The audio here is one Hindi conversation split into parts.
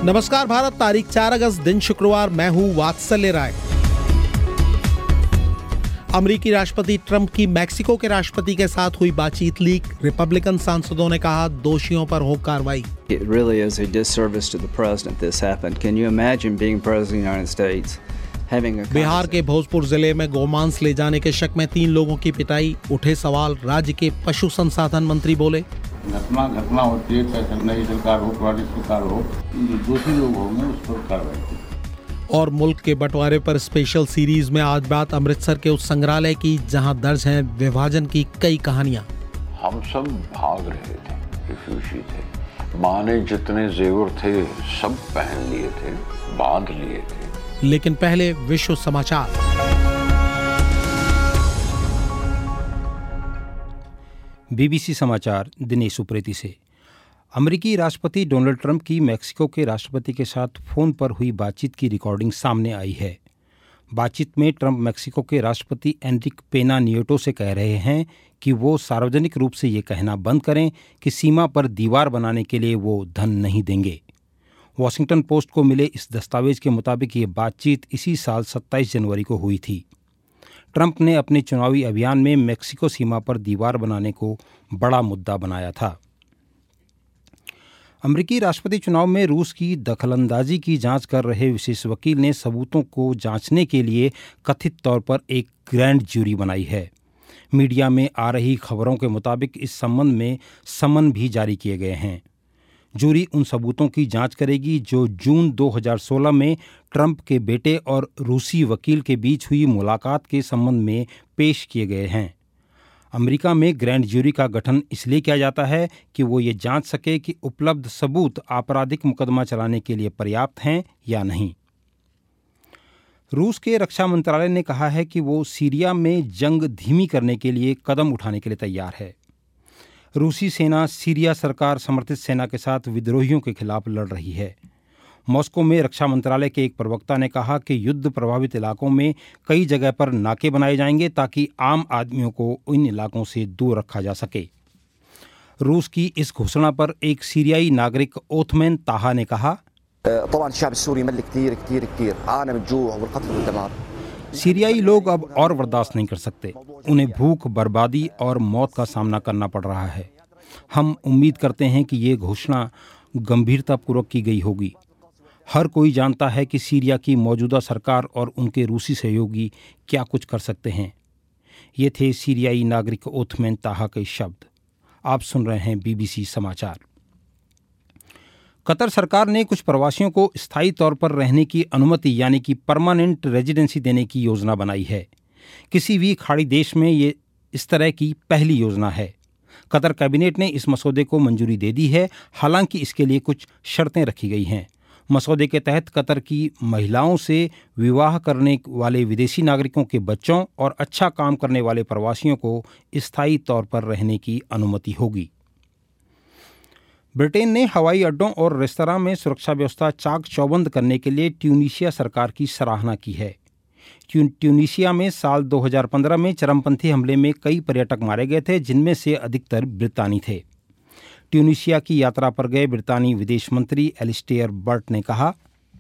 नमस्कार भारत, तारीख 4 अगस्त, दिन शुक्रवार। मैं हूं वात्सल्य राय। अमेरिकी राष्ट्रपति ट्रंप की मैक्सिको के राष्ट्रपति के साथ हुई बातचीत लीक। रिपब्लिकन सांसदों ने कहा दोषियों पर हो कार्रवाई। It really is a disservice to the president this happened. Can you imagine being president of the United States? Bihar के भोजपुर जिले में गोमांस ले जाने के शक में 3 लोगों की पिटाई। उठे सवाल, राज्य के पशु संसाधन मंत्री बोले, घटना होती है, चाहे नई सरकार हो, पुरानी सरकार हो, जो दोषी लोग होंगे उस पर कार्रवाई की। और मुल्क के बंटवारे पर स्पेशल सीरीज में आज बात अमृतसर के उस संग्रहालय की जहां दर्ज हैं विभाजन की कई कहानियां। हम सब भाग रहे थे, रिफ्यूजी थे। माँ ने जितने जेवर थे सब पहन लिए थे, बांध लिए थे। लेकिन पहले विश्व समाचार। बीबीसी समाचार दिनेश उप्रेती से। अमेरिकी राष्ट्रपति डोनाल्ड ट्रंप की मैक्सिको के राष्ट्रपति के साथ फोन पर हुई बातचीत की रिकॉर्डिंग सामने आई है। बातचीत में ट्रंप मैक्सिको के राष्ट्रपति एनरिक पेना नियोटो से कह रहे हैं कि वो सार्वजनिक रूप से ये कहना बंद करें कि सीमा पर दीवार बनाने के लिए वो धन नहीं देंगे। वॉशिंगटन पोस्ट को मिले इस दस्तावेज के मुताबिक ये बातचीत इसी साल 27 जनवरी को हुई थी। ट्रंप ने अपने चुनावी अभियान में मैक्सिको सीमा पर दीवार बनाने को बड़ा मुद्दा बनाया था। अमेरिकी राष्ट्रपति चुनाव में रूस की दखलंदाजी की जांच कर रहे विशेष वकील ने सबूतों को जांचने के लिए कथित तौर पर एक ग्रैंड जूरी बनाई है। मीडिया में आ रही खबरों के मुताबिक इस संबंध में समन भी जारी किए गए हैं। जूरी उन सबूतों की जांच करेगी जो जून 2016 में ट्रंप के बेटे और रूसी वकील के बीच हुई मुलाकात के संबंध में पेश किए गए हैं। अमेरिका में ग्रैंड जूरी का गठन इसलिए किया जाता है कि वो ये जांच सके कि उपलब्ध सबूत आपराधिक मुकदमा चलाने के लिए पर्याप्त हैं या नहीं। रूस के रक्षा मंत्रालय ने कहा है कि वो सीरिया में जंग धीमी करने के लिए कदम उठाने के लिए तैयार है। रूसी सेना सीरिया सरकार समर्थित सेना के साथ विद्रोहियों के खिलाफ लड़ रही है। मॉस्को में रक्षा मंत्रालय के एक प्रवक्ता ने कहा कि युद्ध प्रभावित इलाकों में कई जगह पर नाके बनाए जाएंगे ताकि आम आदमियों को इन इलाकों से दूर रखा जा सके। रूस की इस घोषणा पर एक सीरियाई नागरिक ओथमन ताहा ने कहा, सीरियाई लोग अब और बर्दाश्त नहीं कर सकते। उन्हें भूख, बर्बादी और मौत का सामना करना पड़ रहा है। हम उम्मीद करते हैं कि ये घोषणा गंभीरतापूर्वक की गई होगी। हर कोई जानता है कि सीरिया की मौजूदा सरकार और उनके रूसी सहयोगी क्या कुछ कर सकते हैं। ये थे सीरियाई नागरिक ओथमन ताहा के शब्द। आप सुन रहे हैं बीबीसी समाचार। कतर सरकार ने कुछ प्रवासियों को स्थायी तौर पर रहने की अनुमति यानी कि परमानेंट रेजिडेंसी देने की योजना बनाई है। किसी भी खाड़ी देश में ये इस तरह की पहली योजना है। कतर कैबिनेट ने इस मसौदे को मंजूरी दे दी है, हालांकि इसके लिए कुछ शर्तें रखी गई हैं। मसौदे के तहत कतर की महिलाओं से विवाह करने वाले विदेशी नागरिकों के बच्चों और अच्छा काम करने वाले प्रवासियों को स्थायी तौर पर रहने की अनुमति होगी। ब्रिटेन ने हवाई अड्डों और रेस्तरां में सुरक्षा व्यवस्था चाक चौबंद करने के लिए ट्यूनीशिया सरकार की सराहना की है। ट्यूनीशिया में साल 2015 में चरमपंथी हमले में कई पर्यटक मारे गए थे, जिनमें से अधिकतर ब्रितानी थे। ट्यूनीशिया की यात्रा पर गए ब्रितानी विदेश मंत्री एलिस्टेयर बर्ट ने कहा,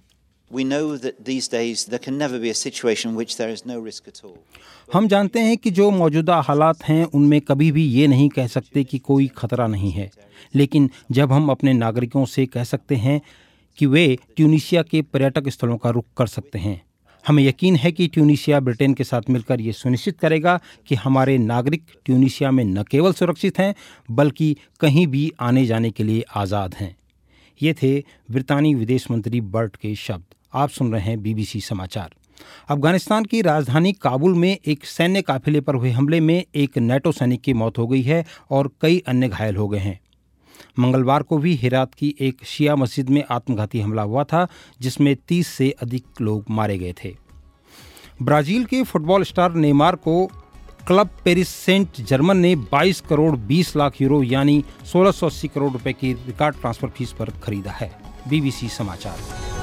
हम जानते हैं कि जो मौजूदा हालात हैं उनमें कभी भी ये नहीं कह सकते कि कोई खतरा नहीं है, लेकिन जब हम अपने नागरिकों से कह सकते हैं कि वे ट्यूनीशिया के पर्यटक स्थलों का रुख कर सकते हैं, हमें यकीन है कि ट्यूनीशिया ब्रिटेन के साथ मिलकर ये सुनिश्चित करेगा कि हमारे नागरिक ट्यूनीशिया में न केवल सुरक्षित हैं बल्कि कहीं भी आने जाने के लिए आज़ाद हैं। ये थे ब्रितानी विदेश मंत्री बर्ट के शब्द। आप सुन रहे हैं बीबीसी समाचार। अफगानिस्तान की राजधानी काबुल में एक सैन्य काफिले पर हुए हमले में एक नेटो सैनिक की मौत हो गई है और कई अन्य घायल हो गए हैं। मंगलवार को भी हेरात की एक शिया मस्जिद में आत्मघाती हमला हुआ था, जिसमें 30 से अधिक लोग मारे गए थे। ब्राजील के फुटबॉल स्टार नेमार को क्लब पेरिस सेंट जर्मन ने 22 करोड़ 20 लाख यूरो यानी 1680 करोड़ रुपए की रिकॉर्ड ट्रांसफर फीस पर खरीदा है। बीबीसी समाचार।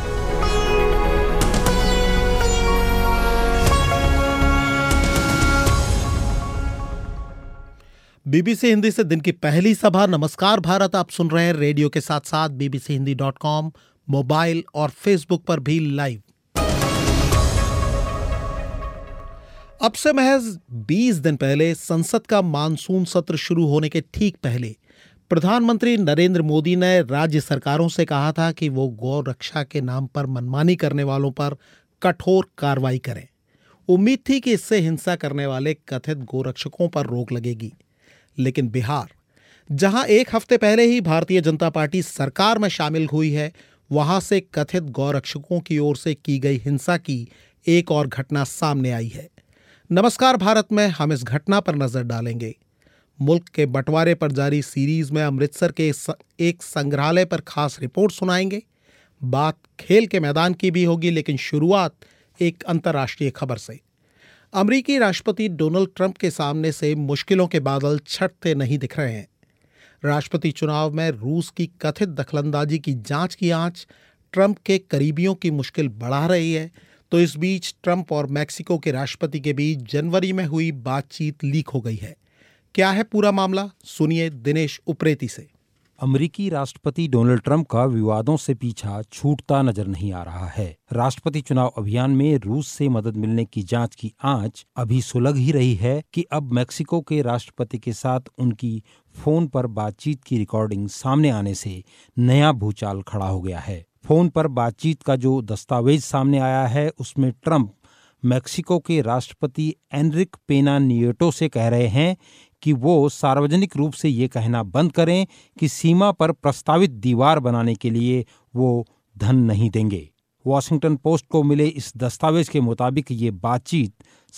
बीबीसी हिंदी से दिन की पहली सभा। नमस्कार भारत, आप सुन रहे हैं रेडियो के साथ साथ bbc hindi.com, मोबाइल और फेसबुक पर भी लाइव। अब से महज 20 दिन पहले संसद का मानसून सत्र शुरू होने के ठीक पहले प्रधानमंत्री नरेंद्र मोदी ने राज्य सरकारों से कहा था कि वो गौ रक्षा के नाम पर मनमानी करने वालों पर कठोर कार्रवाई करें। उम्मीद थी कि इससे हिंसा करने वाले कथित गोरक्षकों पर रोक लगेगी, लेकिन बिहार, जहां एक हफ्ते पहले ही भारतीय जनता पार्टी सरकार में शामिल हुई है, वहां से कथित गौरक्षकों की ओर से की गई हिंसा की एक और घटना सामने आई है। नमस्कार भारत में हम इस घटना पर नजर डालेंगे। मुल्क के बंटवारे पर जारी सीरीज में अमृतसर के एक संग्रहालय पर खास रिपोर्ट सुनाएंगे। बात खेल के मैदान की भी होगी, लेकिन शुरुआत एक अंतर्राष्ट्रीय खबर से। अमेरिकी राष्ट्रपति डोनाल्ड ट्रंप के सामने से मुश्किलों के बादल छटते नहीं दिख रहे हैं। राष्ट्रपति चुनाव में रूस की कथित दखलंदाजी की जांच की आंच ट्रंप के करीबियों की मुश्किल बढ़ा रही है। तो इस बीच ट्रंप और मैक्सिको के राष्ट्रपति के बीच जनवरी में हुई बातचीत लीक हो गई है। क्या है पूरा मामला, सुनिए दिनेश उप्रेती से। अमेरिकी राष्ट्रपति डोनाल्ड ट्रंप का विवादों से पीछा छूटता नजर नहीं आ रहा है। राष्ट्रपति चुनाव अभियान में रूस से मदद मिलने की जांच की आंच अभी सुलग ही रही है कि अब मैक्सिको के राष्ट्रपति के साथ उनकी फोन पर बातचीत की रिकॉर्डिंग सामने आने से नया भूचाल खड़ा हो गया है। फोन पर बातचीत का जो दस्तावेज सामने आया है, उसमें ट्रंप मैक्सिको के राष्ट्रपति एनरिक पेना नियेटो से कह रहे हैं कि वो सार्वजनिक रूप से ये कहना बंद करें कि सीमा पर प्रस्तावित दीवार बनाने के लिए वो धन नहीं देंगे। वॉशिंगटन पोस्ट को मिले इस दस्तावेज के मुताबिक ये बातचीत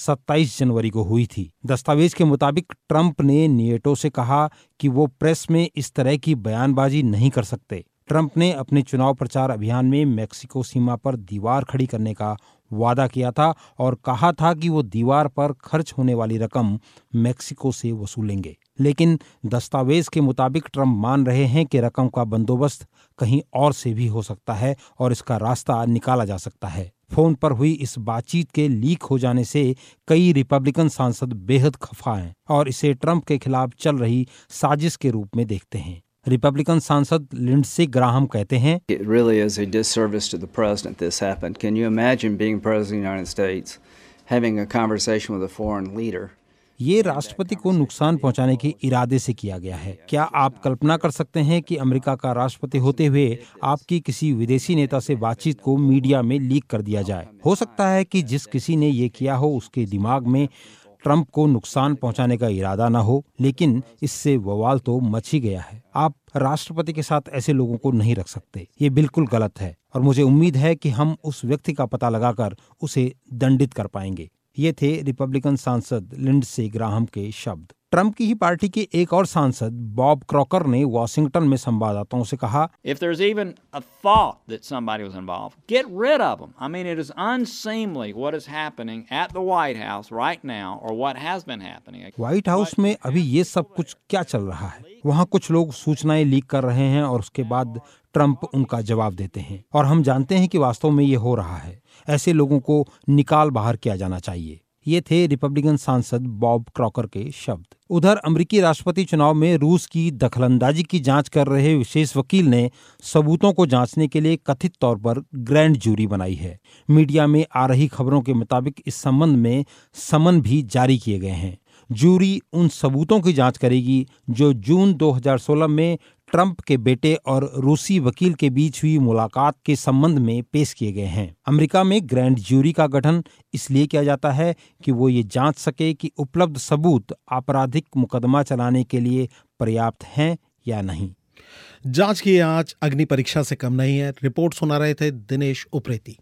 27 जनवरी को हुई थी। दस्तावेज के मुताबिक ट्रंप ने नियेटो से कहा कि वो प्रेस में इस तरह की बयानबाजी नहीं कर सकते। ट्रंप ने अपने चुनाव प्रचार अभियान में मैक्सिको सीमा पर दीवार खड़ी करने का वादा किया था और कहा था कि वो दीवार पर खर्च होने वाली रकम मैक्सिको से वसूलेंगे। लेकिन दस्तावेज के मुताबिक ट्रंप मान रहे हैं कि रकम का बंदोबस्त कहीं और से भी हो सकता है और इसका रास्ता निकाला जा सकता है। फोन पर हुई इस बातचीत के लीक हो जाने से कई रिपब्लिकन सांसद बेहद खफा हैं और इसे ट्रंप के खिलाफ चल रही साजिश के रूप में देखते हैं। रिपब्लिकन सांसद लिंडसे ग्राहम कहते हैं, It really is a disservice to the president this happened. Can you imagine being president of the United States, having a conversation with a foreign leader? ये राष्ट्रपति को नुकसान पहुंचाने के इरादे से किया गया है। क्या आप कल्पना कर सकते हैं कि अमेरिका का राष्ट्रपति होते हुए आपकी किसी विदेशी नेता से बातचीत को मीडिया में लीक कर दिया जाए? हो सकता है कि जिस किसी ने ये किया हो उसके दिमाग में ट्रंप को नुकसान पहुंचाने का इरादा न हो, लेकिन इससे बवाल तो मच ही गया है। आप राष्ट्रपति के साथ ऐसे लोगों को नहीं रख सकते, ये बिल्कुल गलत है और मुझे उम्मीद है कि हम उस व्यक्ति का पता लगाकर उसे दंडित कर पाएंगे। ये थे रिपब्लिकन सांसद लिंडसे ग्राहम के शब्द। ट्रंप की ही पार्टी के एक और सांसद बॉब क्रॉकर ने वॉशिंगटन में संवाददाताओं से कहा, If there's even a thought that somebody was involved, get rid of them. I mean, it is unseemly what is happening at the White House right now, or what has been happening. White House में अभी ये सब कुछ क्या चल रहा है? वहाँ कुछ लोग सूचनाएं लीक कर रहे हैं और उसके बाद ट्रंप उनका जवाब देते हैं और हम जानते हैं कि वास्तव में ये हो रहा है। ऐसे लोगों को निकाल बाहर किया जाना चाहिए। ये थे रिपब्लिकन सांसद बॉब क्रॉकर के शब्द। उधर अमेरिकी राष्ट्रपति चुनाव में रूस की दखलंदाजी की जांच कर रहे विशेष वकील ने सबूतों को जांचने के लिए कथित तौर पर ग्रैंड जूरी बनाई है। मीडिया में आ रही खबरों के मुताबिक इस संबंध में समन भी जारी किए गए हैं। जूरी उन सबूतों की जांच करेगी जो जून 2016 में ट्रंप के बेटे और रूसी वकील के बीच हुई मुलाकात के संबंध में पेश किए गए हैं। अमेरिका में ग्रैंड जूरी का गठन इसलिए किया जाता है कि वो ये जांच सके कि उपलब्ध सबूत आपराधिक मुकदमा चलाने के लिए पर्याप्त हैं या नहीं। जांच की आंच अग्नि परीक्षा से कम नहीं है। रिपोर्ट सुना रहे थे दिनेश उप्रेती।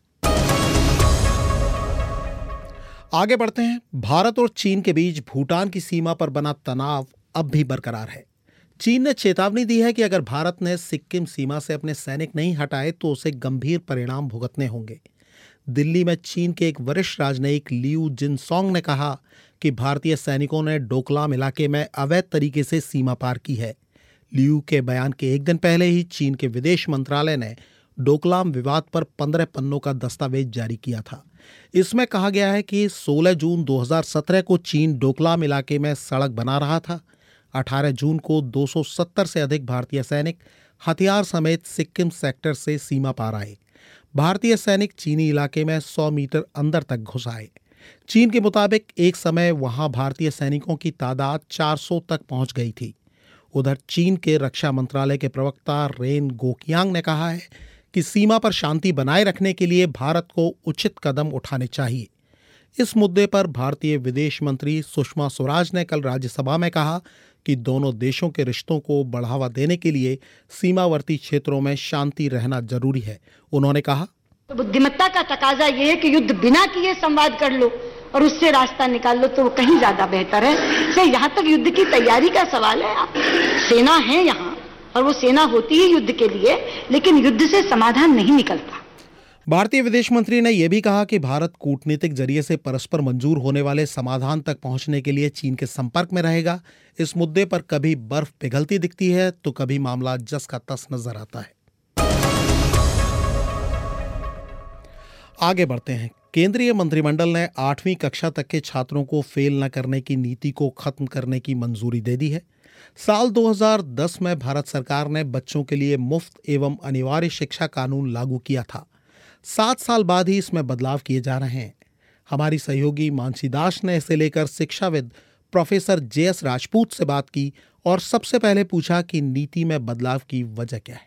आगे बढ़ते हैं। भारत और चीन के बीच भूटान की सीमा पर बना तनाव अब भी बरकरार है। चीन ने चेतावनी दी है कि अगर भारत ने सिक्किम सीमा से अपने सैनिक नहीं हटाए तो उसे गंभीर परिणाम भुगतने होंगे। दिल्ली में चीन के एक वरिष्ठ राजनयिक लियू जिनसोंग ने कहा कि भारतीय सैनिकों ने डोकलाम इलाके में अवैध तरीके से सीमा पार की है। लियू के बयान के एक दिन पहले ही चीन के विदेश मंत्रालय ने डोकलाम विवाद पर 15 पन्नों का दस्तावेज जारी किया था। इसमें कहा गया है कि 16 जून 2017 को चीन डोकलाम इलाके में सड़क बना रहा था। 18 जून को 270 से अधिक भारतीय सैनिक हथियार समेत सिक्किम सेक्टर से सीमा पार आए। भारतीय सैनिक चीनी इलाके में 100 मीटर अंदर तक घुस आए। चीन के मुताबिक एक समय वहां भारतीय सैनिकों की तादाद 400 तक पहुंच गई थी। उधर चीन के रक्षा मंत्रालय के प्रवक्ता रेन गोकियांग ने कहा है कि सीमा पर शांति बनाए रखने के लिए भारत को उचित कदम उठाने चाहिए। इस मुद्दे पर भारतीय विदेश मंत्री सुषमा स्वराज ने कल राज्यसभा में कहा कि दोनों देशों के रिश्तों को बढ़ावा देने के लिए सीमावर्ती क्षेत्रों में शांति रहना जरूरी है। उन्होंने कहा, तो बुद्धिमत्ता का तकाजा ये है कि युद्ध बिना किए संवाद कर लो और उससे रास्ता निकाल लो, तो वो कहीं ज्यादा बेहतर है। से यहाँ तक युद्ध की तैयारी का सवाल है। सेना है यहाँ और वो सेना होती है युद्ध के लिए, लेकिन युद्ध से समाधान नहीं निकलता। भारतीय विदेश मंत्री ने यह भी कहा कि भारत कूटनीतिक जरिए से परस्पर मंजूर होने वाले समाधान तक पहुंचने के लिए चीन के संपर्क में रहेगा। इस मुद्दे पर कभी बर्फ पिघलती दिखती है तो कभी मामला जस का तस नजर आता है। आगे बढ़ते हैं। केंद्रीय मंत्रिमंडल ने 8वीं कक्षा तक के छात्रों को फेल न करने की नीति को खत्म करने की मंजूरी दे दी है। साल 2010 में भारत सरकार ने बच्चों के लिए मुफ्त एवं अनिवार्य शिक्षा कानून लागू किया था। 7 साल बाद ही इसमें बदलाव किए जा रहे हैं। हमारी सहयोगी मानसी दास ने इसे लेकर शिक्षाविद प्रोफेसर JS राजपूत से बात की और सबसे पहले पूछा कि नीति में बदलाव की वजह क्या है।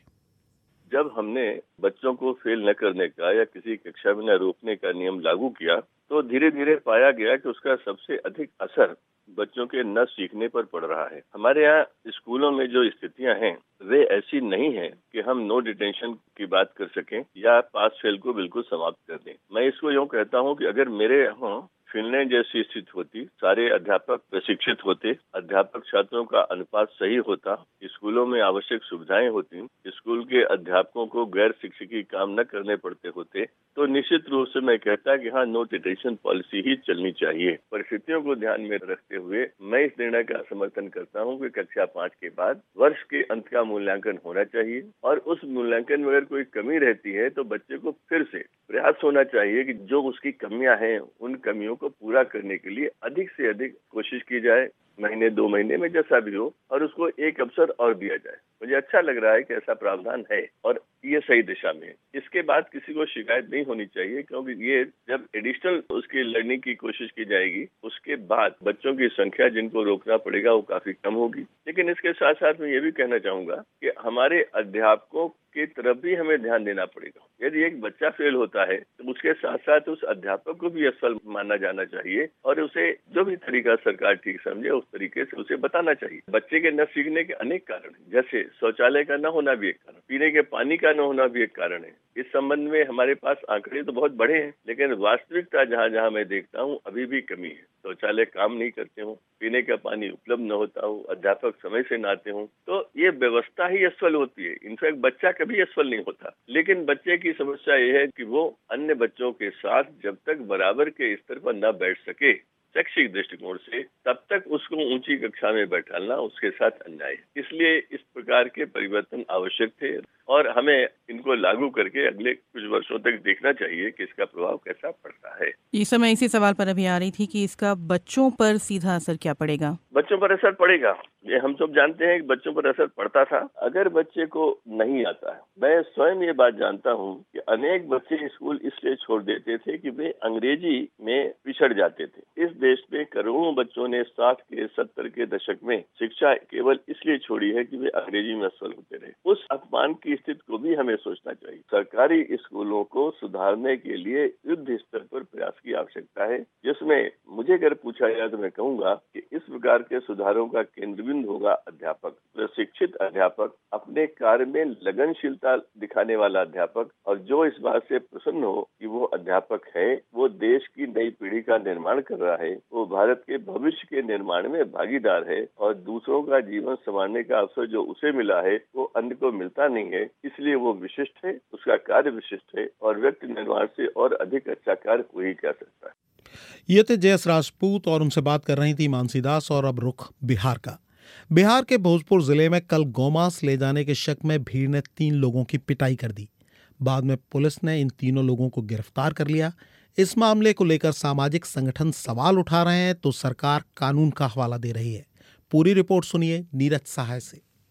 जब हमने बच्चों को फेल न करने का या किसी कक्षा में न रोकने का नियम लागू किया तो धीरे धीरे पाया गया कि उसका सबसे अधिक असर बच्चों के न सीखने पर पड़ रहा है। हमारे यहाँ स्कूलों में जो स्थितियां हैं वे ऐसी नहीं है कि हम नो डिटेंशन की बात कर सकें या पास फेल को बिल्कुल समाप्त कर दें। मैं इसको यूँ कहता हूँ कि अगर मेरे यहाँ फिनलैंड जैसी स्थिति होती, सारे अध्यापक प्रशिक्षित होते, अध्यापक छात्रों का अनुपात सही होता, स्कूलों में आवश्यक सुविधाएं होती, स्कूल के अध्यापकों को गैर शिक्षकी काम न करने पड़ते होते, तो निश्चित रूप से मैं कहता कि हाँ, नो डिटेंशन पॉलिसी ही चलनी चाहिए। परिस्थितियों को ध्यान में रखते हुए मैं इस निर्णय का समर्थन करता हूँ कि कक्षा 5 के बाद वर्ष के अंत का मूल्यांकन होना चाहिए और उस मूल्यांकन में अगर कोई कमी रहती है तो बच्चे को फिर से प्रयास होना चाहिए कि जो उसकी कमियां हैं उन कमियों को पूरा करने के लिए अधिक से अधिक कोशिश की जाए, महीने 2 महीने में जैसा भी हो, और उसको एक अवसर और दिया जाए। मुझे अच्छा लग रहा है कि ऐसा प्रावधान है और ये सही दिशा में है। इसके बाद किसी को शिकायत नहीं होनी चाहिए, क्योंकि ये जब एडिशनल उसकी लड़ने की कोशिश की जाएगी उसके बाद बच्चों की संख्या जिनको रोकना पड़ेगा वो काफी कम होगी। लेकिन इसके साथ साथ मैं ये भी कहना चाहूंगा कि हमारे अध्यापकों की तरफ भी हमें ध्यान देना पड़ेगा। यदि एक बच्चा फेल होता है तो उसके साथ साथ उस अध्यापक को भी असफल माना जाना चाहिए और उसे जो भी तरीका सरकार ठीक समझे उस तरीके से उसे बताना चाहिए। बच्चे के न सीखने के अनेक कारण हैं, जैसे शौचालय का न होना भी एक कारण, पीने के पानी का न होना भी एक कारण है। इस संबंध में हमारे पास आंकड़े तो बहुत बड़े हैं, लेकिन वास्तविकता जहाँ जहाँ मैं देखता हूँ अभी भी कमी है। शौचालय काम नहीं करते हो, पीने का पानी उपलब्ध न होता हो, अध्यापक समय से न आते हो, तो ये व्यवस्था ही असफल होती है। इनफैक्ट बच्चा कभी असफल नहीं होता, लेकिन बच्चे की समस्या ये है कि वो अन्य बच्चों के साथ जब तक बराबर के स्तर पर न बैठ सके शैक्षिक दृष्टिकोण से, तब तक उसको ऊंची कक्षा में बैठाना उसके साथ अन्याय है। इसलिए इस प्रकार के परिवर्तन आवश्यक थे और हमें इनको लागू करके अगले कुछ वर्षों तक देखना चाहिए कि इसका प्रभाव कैसा पड़ता है। ये समय इसी सवाल पर अभी आ रही थी कि इसका बच्चों पर सीधा असर क्या पड़ेगा। बच्चों पर असर पड़ेगा, ये हम सब जानते हैं कि बच्चों पर असर पड़ता था। अगर बच्चे को नहीं आता है, मैं स्वयं ये बात जानता हूँ कि अनेक बच्चे स्कूल इसलिए छोड़ देते थे कि वे अंग्रेजी में पिछड़ जाते थे। इस देश में करोड़ों बच्चों ने 60 के 70 के दशक में शिक्षा केवल इसलिए छोड़ी है कि वे अंग्रेजी में असफल होते रहे। उस अपमान की स्थिति को भी हमें सोचना चाहिए। सरकारी स्कूलों को सुधारने के लिए युद्ध स्तर पर प्रयास की आवश्यकता है, जिसमें मुझे अगर पूछा जाए तो मैं कहूँगा कि इस प्रकार के सुधारों का केंद्र बिंदु होगा अध्यापक, प्रशिक्षित अध्यापक, अपने कार्य में लगनशीलता दिखाने वाला अध्यापक, और जो इस बात से प्रसन्न हो कि वो अध्यापक है, वो देश की नई पीढ़ी का निर्माण कर रहा है, वो भारत के भविष्य के निर्माण में भागीदार है और दूसरों का जीवन संवारने का अवसर जो उसे मिला है वो अन्य को मिलता नहीं है। इसलिए वो विशिष्ट है, उसका कार्य विशिष्ट है और व्यक्ति निर्माण से और अधिक अच्छा कार्य कोई कर सकता है। ये थे JS राजपूत और उनसे बात कर रही थी मानसी दास। और अब रुख बिहार का। बिहार के भोजपुर जिले में कल गौमांस ले जाने के शक में भीड़ ने 3 लोगों की पिटाई कर दी। बाद में पुलिस ने इन तीनों लोगों को गिरफ्तार कर लिया। इस मामले को लेकर सामाजिक संगठन सवाल उठा रहे हैं तो सरकार कानून का हवाला दे रही है। पूरी रिपोर्ट सुनिए नीरज सहाय से।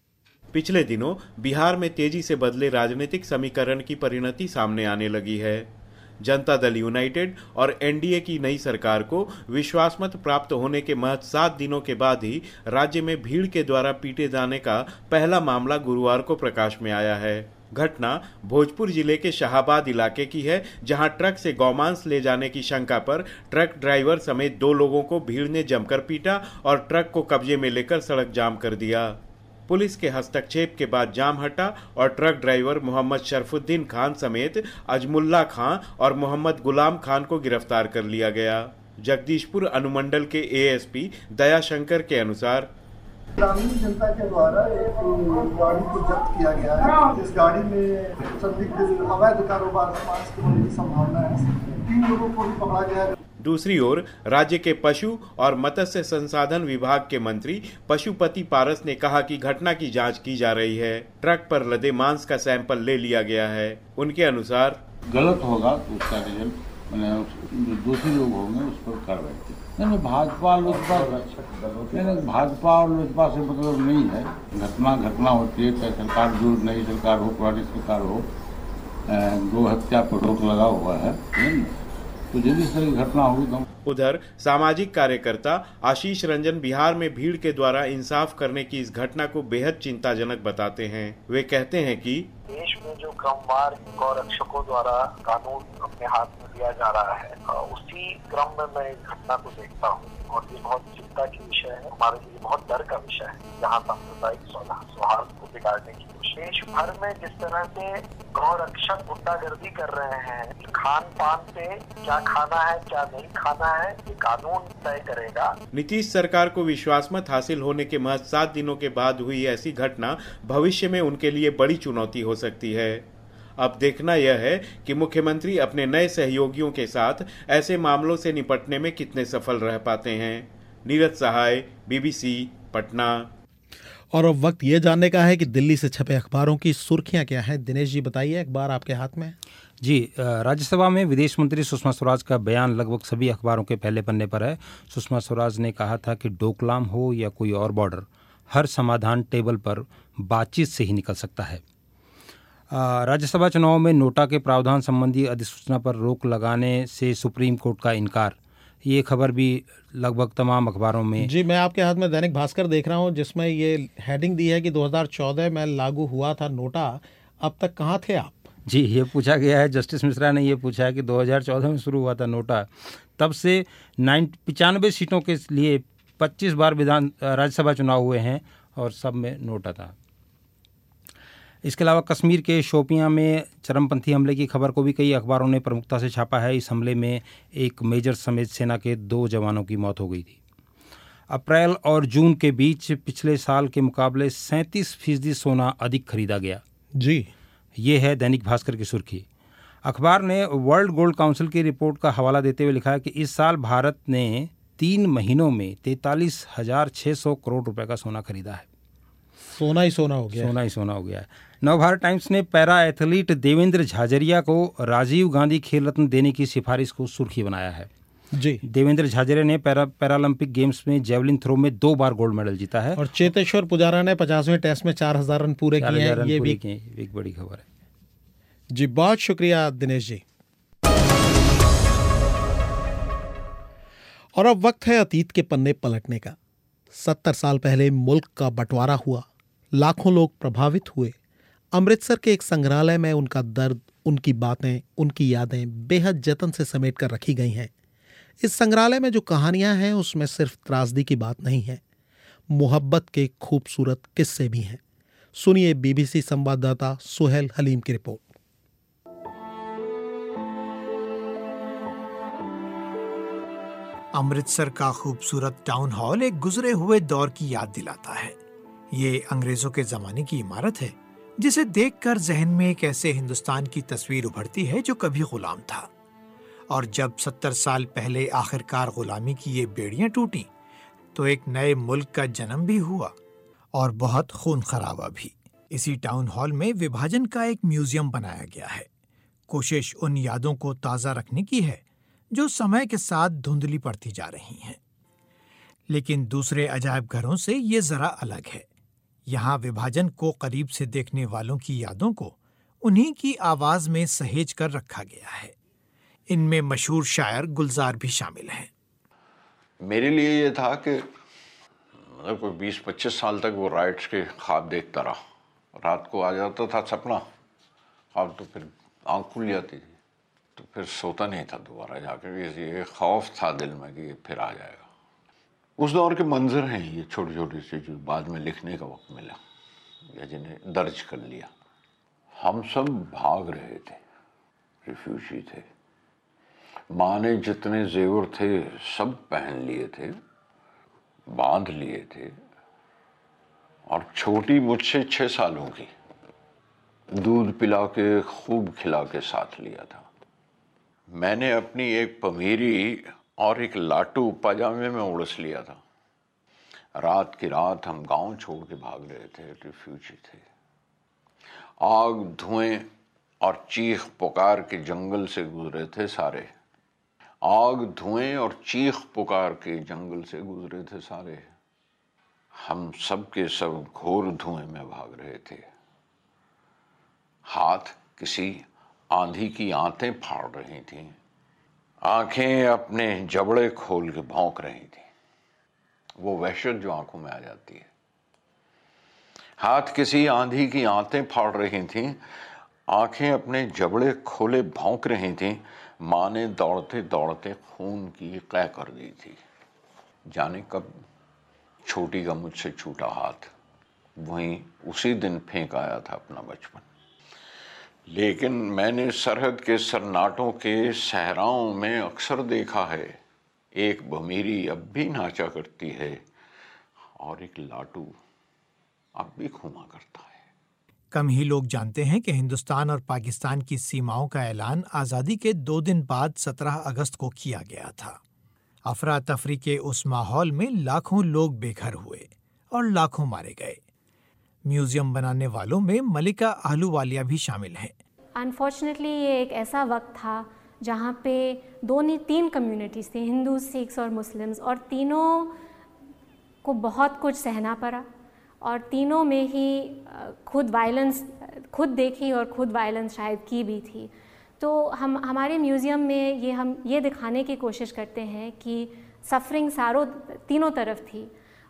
पिछले दिनों बिहार में तेजी से बदले राजनीतिक समीकरण की परिणति सामने आने लगी है। जनता दल यूनाइटेड और एनडीए की नई सरकार को विश्वास मत प्राप्त होने के महज 7 दिनों के बाद ही राज्य में भीड़ के द्वारा पीटे जाने का पहला मामला गुरुवार को प्रकाश में आया है। घटना भोजपुर जिले के शाहाबाद इलाके की है, जहां ट्रक से गौमांस ले जाने की शंका पर ट्रक ड्राइवर समेत 2 लोगों को भीड़ ने जमकर पीटा और ट्रक को कब्जे में लेकर सड़क जाम कर दिया। पुलिस के हस्तक्षेप के बाद जाम हटा और ट्रक ड्राइवर मोहम्मद शरफुद्दीन खान समेत अजमुल्ला खान और मोहम्मद गुलाम खान को गिरफ्तार कर लिया गया। जगदीशपुर अनुमंडल के एएसपी दयाशंकर के अनुसार ग्रामीण जनता के द्वारा एक गाड़ी को जब्त किया गया है। इस गाड़ी में संदिग्ध अवैध कारोबार मांस की होने की संभावना है। 3 लोगों को भी पकड़ा गया है। दूसरी ओर राज्य के पशु और मत्स्य संसाधन विभाग के मंत्री पशुपति पारस ने कहा कि घटना की जांच की जा रही है। ट्रक पर लदे मांस का सैंपल ले लिया गया है। उनके अनुसार गलत होगा तो उसका रिजल्ट जो दोषी लोग होंगे उस पर कार्रवाई की। भाजपा और लोजपा से मतलब नहीं है। घटना होती है, चाहे सरकार जो नई सरकार हो, पुरानी सरकार हो, गो हत्या पर रोक लगा हुआ है, तो जल्दी से घटना होगी तो। उधर सामाजिक कार्यकर्ता आशीष रंजन बिहार में भीड़ के द्वारा इंसाफ करने की इस घटना को बेहद चिंताजनक बताते हैं। वे कहते हैं कि देश में जो क्रमवार गौरक्षकों द्वारा कानून अपने हाथ में लिया जा रहा है, उसी क्रम में मैं इस घटना को देखता हूँ और ये बहुत चिंता की विषय है, हमारे लिए बहुत डर का विषय है। जहाँ सांप्रदायिक सौहार्द को बिगाड़ने की देश भर में जिस तरह से गौरक्षक गुंडागर्दी कर रहे हैं, खान पान पे क्या खाना है क्या नहीं खाना है ये कानून तय करेगा। नीतीश सरकार को विश्वास मत हासिल होने के महज 7 दिनों के बाद हुई ऐसी घटना भविष्य में उनके लिए बड़ी चुनौती हो सकती है। अब देखना यह है कि मुख्यमंत्री अपने नए सहयोगियों के साथ ऐसे मामलों से निपटने में कितने सफल रह पाते हैं। नीरज सहाय, बीबीसी, पटना। और अब वक्त ये जानने का है कि दिल्ली से छपे अखबारों की सुर्खियां क्या हैं। दिनेश जी बताइए, अखबार आपके हाथ में। जी, राज्यसभा में विदेश मंत्री सुषमा स्वराज का बयान लगभग सभी अखबारों के पहले पन्ने पर है। सुषमा स्वराज ने कहा था कि डोकलाम हो या कोई और बॉर्डर, हर समाधान टेबल पर बातचीत से ही निकल सकता है। राज्यसभा चुनाव में नोटा के प्रावधान संबंधी अधिसूचना पर रोक लगाने से सुप्रीम कोर्ट का इनकार, ये खबर भी लगभग तमाम अखबारों में। जी, मैं आपके हाथ में दैनिक भास्कर देख रहा हूँ, जिसमें ये हेडिंग दी है कि 2014 में लागू हुआ था नोटा, अब तक कहाँ थे आप? जी, ये पूछा गया है, जस्टिस मिश्रा ने ये पूछा है कि 2014 में शुरू हुआ था नोटा, तब से 95 सीटों के लिए 25 बार राज्यसभा चुनाव हुए हैं और सब में नोटा था। इसके अलावा कश्मीर के शोपियां में चरमपंथी हमले की खबर को भी कई अखबारों ने प्रमुखता से छापा है। इस हमले में एक मेजर समेत सेना के 2 जवानों की मौत हो गई थी। अप्रैल और जून के बीच पिछले साल के मुकाबले 37% सोना अधिक खरीदा गया। जी, ये है दैनिक भास्कर की सुर्खी। अखबार ने वर्ल्ड गोल्ड काउंसिल की रिपोर्ट का हवाला देते हुए लिखा है कि इस साल भारत ने 3 महीनों में 43,600 करोड़ रुपए का सोना खरीदा है। सोना ही सोना हो गया है। नवभारत टाइम्स ने पैरा एथलीट देवेंद्र झाझरिया को राजीव गांधी खेल रत्न देने की सिफारिश को सुर्खी बनाया है। जी, देवेंद्र झाझरिया ने पैरालंपिक गेम्स में जेवलिन थ्रो में 2 बार गोल्ड मेडल जीता है। और चेतेश्वर पुजारा ने 50वें टेस्ट में 4,000 रन पूरे किए हैं। ये भी एक बड़ी खबर है। जी, बहुत शुक्रिया दिनेश जी। और अब वक्त है अतीत के पन्ने पलटने का। 70 साल पहले मुल्क का बंटवारा हुआ, लाखों लोग प्रभावित हुए। अमृतसर के एक संग्रहालय में उनका दर्द, उनकी बातें, उनकी यादें बेहद जतन से समेट कर रखी गई हैं। इस संग्रहालय में जो कहानियां हैं उसमें सिर्फ त्रासदी की बात नहीं है, मोहब्बत के खूबसूरत किस्से भी हैं। सुनिए बीबीसी संवाददाता सुहेल हलीम की रिपोर्ट। अमृतसर का खूबसूरत टाउन हॉल एक गुजरे हुए दौर की याद दिलाता है। ये अंग्रेजों के जमाने की इमारत है, जिसे देखकर जहन में एक ऐसे हिंदुस्तान की तस्वीर उभरती है जो कभी गुलाम था। और जब 70 साल पहले आखिरकार गुलामी की ये बेड़ियां टूटी, तो एक नए मुल्क का जन्म भी हुआ और बहुत खून खराबा भी। इसी टाउन हॉल में विभाजन का एक म्यूजियम बनाया गया है। कोशिश उन यादों को ताज़ा रखने की है जो समय के साथ धुंधली पड़ती जा रही हैं। लेकिन दूसरे अजायब घरों से ये जरा अलग है। यहाँ विभाजन को करीब से देखने वालों की यादों को उन्हीं की आवाज में सहेज कर रखा गया है। इनमें मशहूर शायर गुलजार भी शामिल हैं। मेरे लिए ये था कि मतलब कोई 20-25 साल तक वो राइट्स के ख्वाब देखता रहा। रात को आ जाता था सपना, ख्वाब, तो फिर आँख खुल जाती थी, तो फिर सोता नहीं था दोबारा जाकर। ये खौफ था दिल में कि ये फिर आ जाएगा। उस दौर के मंजर हैं ये छोटे छोटे से, जो बाद में लिखने का वक्त मिला या जिन्हें दर्ज कर लिया। हम सब भाग रहे थे, रिफ्यूजी थे। माँ ने जितने जेवर थे सब पहन लिए थे, बांध लिए थे, और छोटी मुझसे 6 सालों की दूध पिला के खूब खिला के साथ लिया था। मैंने अपनी एक पमीरी और एक लाटू पाजामे में उड़स लिया था। रात की रात हम गांव छोड़ के भाग रहे थे, रिफ्यूजी थे। आग, धुएं और चीख पुकार के जंगल से गुजरे थे सारे। आग, धुएं और चीख पुकार के जंगल से गुजरे थे सारे। हम सब के सब घोर धुएं में भाग रहे थे। हाथ किसी आंधी की आंतें फाड़ रही थीं, आंखें अपने जबड़े खोल के भौंक रही थीं, वो वहशत जो आंखों में आ जाती है। हाथ किसी आंधी की आंतें फाड़ रही थीं, आंखें अपने जबड़े खोले भौंक रही थीं। माँ ने दौड़ते दौड़ते खून की कै कर दी थी। जाने कब छोटी का मुझसे छूटा हाथ वहीं उसी दिन फेंक आया था अपना बचपन। लेकिन मैंने सरहद के सन्नाटों के सहराओं में अक्सर देखा है, एक भमीरी अब भी नाचा करती है और एक लाटू अब भी घूमा करता है। कम ही लोग जानते हैं कि हिंदुस्तान और पाकिस्तान की सीमाओं का ऐलान आज़ादी के 2 दिन बाद 17 अगस्त को किया गया था। अफरा तफरी के उस माहौल में लाखों लोग बेघर हुए और लाखों मारे गए। म्यूजियम बनाने वालों में मलिका आहलूवालिया भी शामिल हैं। अनफॉर्चुनेटली ये एक ऐसा वक्त था जहाँ पे 3 कम्युनिटीज़ थी, हिंदू, सिख्स और मुस्लिम्स, और तीनों को बहुत कुछ सहना पड़ा और तीनों में ही खुद वायलेंस खुद देखी और खुद वायलेंस शायद की भी थी। तो हमारे म्यूज़ियम में हम ये दिखाने की कोशिश करते हैं कि सफरिंग तीनों तरफ थी,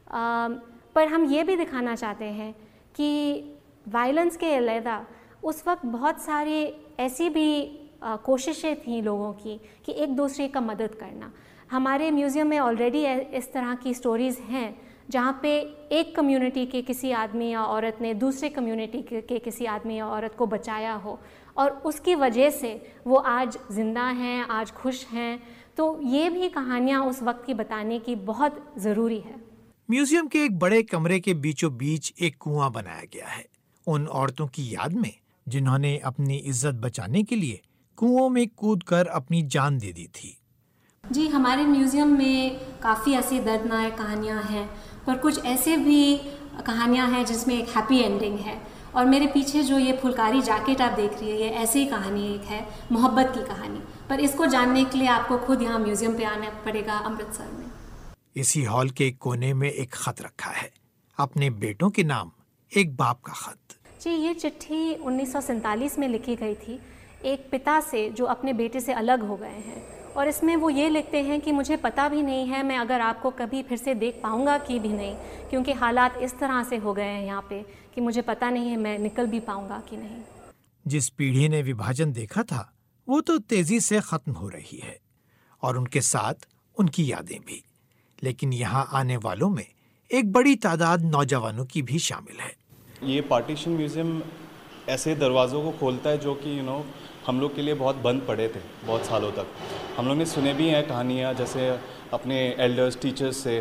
पर हम ये भी दिखाना चाहते हैं कि वायलेंस के अलहदा उस वक्त बहुत सारी ऐसी भी कोशिशें थी लोगों की कि एक दूसरे का मदद करना। हमारे म्यूज़ियम में ऑलरेडी इस तरह की स्टोरीज़ हैं जहाँ पे एक कम्युनिटी के किसी आदमी या औरत ने दूसरे कम्युनिटी के किसी आदमी या औरत को बचाया हो और उसकी वजह से वो आज ज़िंदा हैं, आज खुश हैं। तो ये भी कहानियाँ उस वक्त की बताने की बहुत ज़रूरी है। म्यूजियम के एक बड़े कमरे के बीचों बीच एक कुआं बनाया गया है, उन औरतों की याद में जिन्होंने अपनी इज्जत बचाने के लिए कुओं में कूदकर अपनी जान दे दी थी। जी, हमारे म्यूज़ियम में काफ़ी ऐसी दर्दनाक कहानियाँ हैं, पर कुछ ऐसे भी कहानियाँ हैं जिसमें एक हैप्पी एंडिंग है। और मेरे पीछे जो ये फुलकारी जैकेट आप देख रही है, ये ऐसी ही कहानी एक है, मोहब्बत की कहानी। पर इसको जानने के लिए आपको खुद यहाँ म्यूज़ियम पे आना पड़ेगा, अमृतसर में। इसी हॉल के कोने में एक खत रखा है, अपने बेटों के नाम एक बाप का खत। जी, ये चिट्ठी 1947 में लिखी गई थी एक पिता से जो अपने बेटे से अलग हो गए हैं, और इसमें वो ये लिखते हैं कि मुझे पता भी नहीं है मैं अगर आपको कभी फिर से देख पाऊँगा कि भी नहीं, क्योंकि हालात इस तरह से हो गए हैं यहाँ पे कि मुझे पता नहीं है मैं निकल भी पाऊँगा कि नहीं। जिस पीढ़ी ने विभाजन देखा था वो तो तेजी से खत्म हो रही है और उनके साथ उनकी यादें भी। लेकिन यहाँ आने वालों में एक बड़ी तादाद नौजवानों की भी शामिल है। ये पार्टीशन म्यूज़ियम ऐसे दरवाज़ों को खोलता है जो कि हम लोग के लिए बहुत बंद पड़े थे बहुत सालों तक। हम लोग ने सुने भी हैं कहानियाँ, जैसे अपने एल्डर्स, टीचर्स से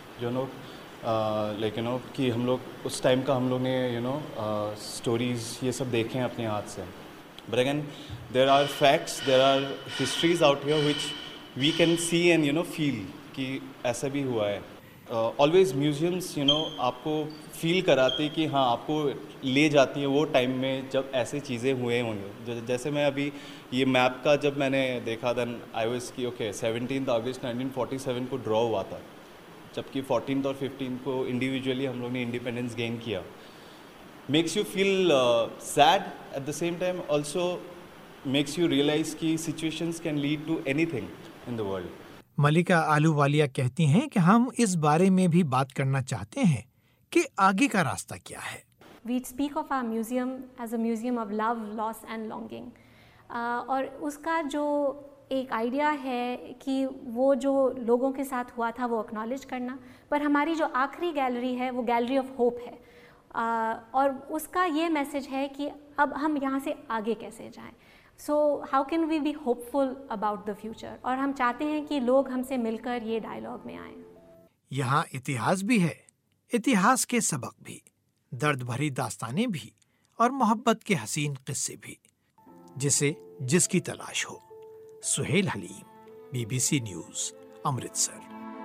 लेकिन कि हम लोग उस टाइम का हम लोग ने स्टोरीज़ ये सब देखे हैं अपने हाथ से। But again there are facts, there are histories out here which we can see and feel कि ऐसा भी हुआ है। ऑलवेज म्यूज़ियम्स आपको फील कराते कि हाँ, आपको ले जाती है वो टाइम में जब ऐसे चीज़ें हुए होंगे। जैसे मैं अभी ये मैप का जब मैंने देखा देन आई वाज कि ओके 17 अगस्त 1947 को ड्रॉ हुआ था, जबकि 14 और 15 को इंडिविजुअली हम लोग ने इंडिपेंडेंस गेन किया। makes you feel sad at the same time, also makes you realize कि situations can lead to anything in the world. Malika Ahluwalia कहती हैं कि हम इस बारे में भी बात करना चाहते हैं कि आगे का रास्ता क्या है। We speak of our museum as a museum of love, loss and longing. और उसका जो एक आइडिया है कि वो जो लोगों के साथ हुआ था वो एक्नॉलेज करना, पर हमारी जो आखिरी गैलरी है वो गैलरी ऑफ होप है। और उसका ये मैसेज है कि अब हम यहाँ से आगे कैसे जाएं। So how can we be hopeful about the future, और हम चाहते हैं कि लोग हमसे मिलकर ये डायलॉग में आएं। यहाँ इतिहास भी है, इतिहास के सबक भी, दर्द भरी दास्तानें भी और मोहब्बत के हसीन किस्से भी, जिसकी तलाश हो। Suhail Haleem, BBC news, Amritsar.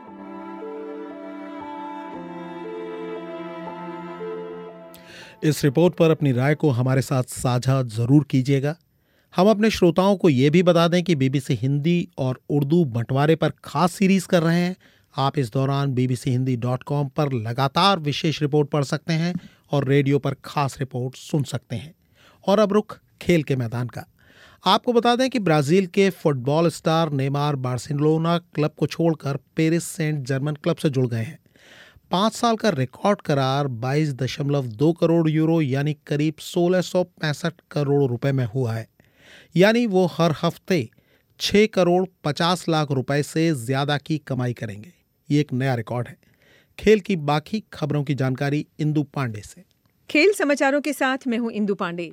इस रिपोर्ट पर अपनी राय को हमारे साथ साझा जरूर कीजिएगा। हम अपने श्रोताओं को ये भी बता दें कि BBC हिंदी और उर्दू बंटवारे पर खास सीरीज कर रहे हैं। आप इस दौरान bbchondi.com पर लगातार विशेष रिपोर्ट पढ़ सकते हैं और रेडियो पर खास रिपोर्ट सुन सकते हैं। और अब रुख खेल के मैदान का। आपको बता दें कि ब्राजील के football star Neymar Barcelona club को छोड़कर पेरिस सेंट जर्मन क्लब से जुड़ गए हैं। 5 साल का रिकॉर्ड करार 22.2 करोड़ यूरो यानी करीब 1665 करोड़ रुपए में हुआ है। यानी वो हर हफ्ते 6 करोड़ 50 लाख रुपए से ज्यादा की कमाई करेंगे। ये एक नया रिकॉर्ड है। खेल की बाकी खबरों की जानकारी इंदु पांडे से। खेल समाचारों के साथ मैं हूं इंदु पांडे।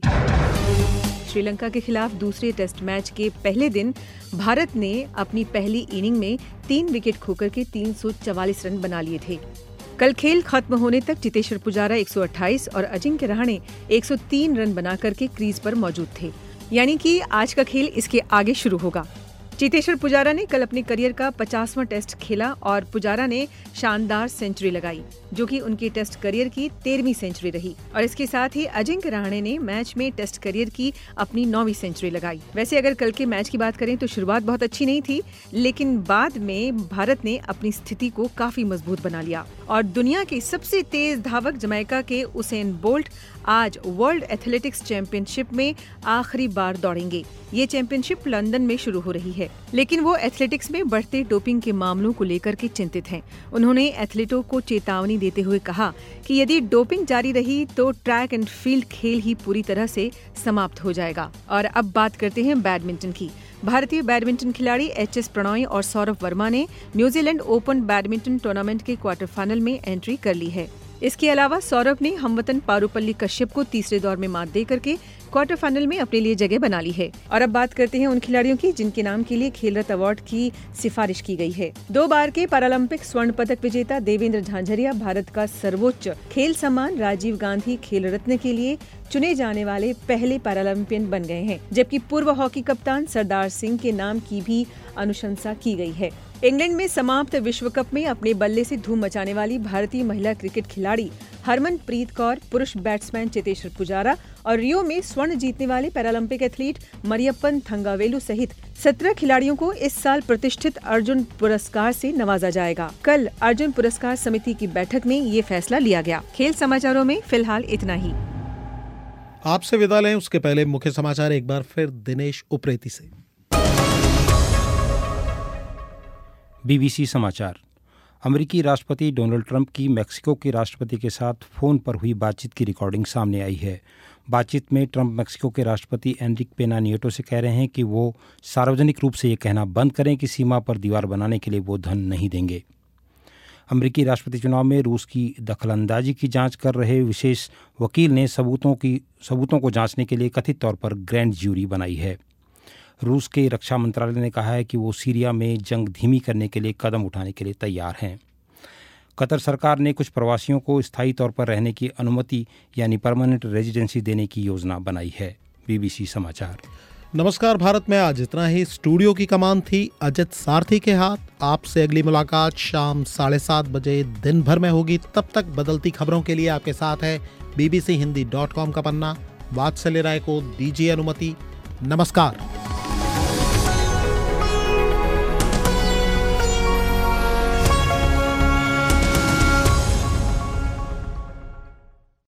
श्रीलंका के खिलाफ दूसरे टेस्ट मैच के पहले दिन भारत ने अपनी पहली इनिंग में 3 विकेट खोकर के 344 रन बना लिए थे। कल खेल खत्म होने तक चेतेश्वर पुजारा 128 और अजिंक्य रहाणे 103 रन बना करके क्रीज पर मौजूद थे। यानी कि आज का खेल इसके आगे शुरू होगा। चेतेश्वर पुजारा ने कल अपने करियर का 50वां टेस्ट खेला और पुजारा ने शानदार सेंचुरी लगाई, जो कि उनके टेस्ट करियर की 13वीं सेंचुरी रही। और इसके साथ ही अजिंक्य रहाणे ने मैच में टेस्ट करियर की अपनी 9वीं सेंचुरी लगाई। वैसे अगर कल के मैच की बात करें तो शुरुआत बहुत अच्छी नहीं थी, लेकिन बाद में भारत ने अपनी स्थिति को काफी मजबूत बना लिया और दुनिया के सबसे तेज धावक जमैका के उसेन बोल्ट आज वर्ल्ड एथलेटिक्स चैंपियनशिप में आखिरी बार दौड़ेंगे। ये चैंपियनशिप लंदन में शुरू हो रही है, लेकिन वो एथलेटिक्स में बढ़ते डोपिंग के मामलों को लेकर के चिंतित हैं। उन्होंने एथलीटों को चेतावनी देते हुए कहा कि यदि डोपिंग जारी रही तो ट्रैक एंड फील्ड खेल ही पूरी तरह से समाप्त हो जाएगा। और अब बात करते हैं बैडमिंटन की। भारतीय बैडमिंटन खिलाड़ी HS प्रणॉय और सौरभ वर्मा ने न्यूजीलैंड ओपन बैडमिंटन टूर्नामेंट के क्वार्टर फाइनल में एंट्री कर ली है। इसके अलावा सौरभ ने हमवतन पारुपल्ली कश्यप को तीसरे दौर में मात दे करके क्वार्टर फाइनल में अपने लिए जगह बना ली है। और अब बात करते हैं उन खिलाड़ियों की जिनके नाम के लिए खेल रत्न अवार्ड की सिफारिश की गई है। 2 बार के पैरालंपिक स्वर्ण पदक विजेता देवेंद्र झांझरिया भारत का सर्वोच्च खेल सम्मान राजीव गांधी खेल रत्न के लिए चुने जाने वाले पहले पैरालंपियन बन गए हैं, जबकि पूर्व हॉकी कप्तान सरदार सिंह के नाम की भी अनुशंसा की गई है। इंग्लैंड में समाप्त विश्व कप में अपने बल्ले से धूम मचाने वाली भारतीय महिला क्रिकेट खिलाड़ी हरमनप्रीत कौर, पुरुष बैट्समैन चेतेश्वर पुजारा और रियो में स्वर्ण जीतने वाले पैरालंपिक एथलीट मरियप्पन थंगावेलु सहित 17 खिलाड़ियों को इस साल प्रतिष्ठित अर्जुन पुरस्कार से नवाजा जाएगा। कल अर्जुन पुरस्कार समिति की बैठक में ये फैसला लिया गया। खेल समाचारों में फिलहाल इतना ही। आपसे विदा लें उसके पहले मुख्य समाचार एक बार फिर दिनेश उप्रेती से। BBC समाचार। अमेरिकी राष्ट्रपति डोनाल्ड ट्रंप की मैक्सिको के राष्ट्रपति के साथ फोन पर हुई बातचीत की रिकॉर्डिंग सामने आई है। बातचीत में ट्रंप मैक्सिको के राष्ट्रपति एनरिक पेना नियटो से कह रहे हैं कि वो सार्वजनिक रूप से ये कहना बंद करें कि सीमा पर दीवार बनाने के लिए वो धन नहीं देंगे। अमेरिकी राष्ट्रपति चुनाव में रूस की दखलंदाजी की जांच कर रहे विशेष वकील ने सबूतों को जांचने के लिए कथित तौर पर ग्रैंड ज्यूरी बनाई है। रूस के रक्षा मंत्रालय ने कहा है कि वो सीरिया में जंग धीमी करने के लिए कदम उठाने के लिए तैयार हैं। कतर सरकार ने कुछ प्रवासियों को स्थायी तौर पर रहने की अनुमति यानी परमानेंट रेजिडेंसी देने की योजना बनाई है। BBC समाचार। नमस्कार भारत में आज इतना ही। स्टूडियो की कमान थी अजित सारथी के हाथ। आपसे अगली मुलाकात शाम 7:30 बजे दिन भर में होगी। तब तक बदलती खबरों के लिए आपके साथ है bbchondi.com का पन्ना। वात्सल्य राय को दीजिए अनुमति। नमस्कार।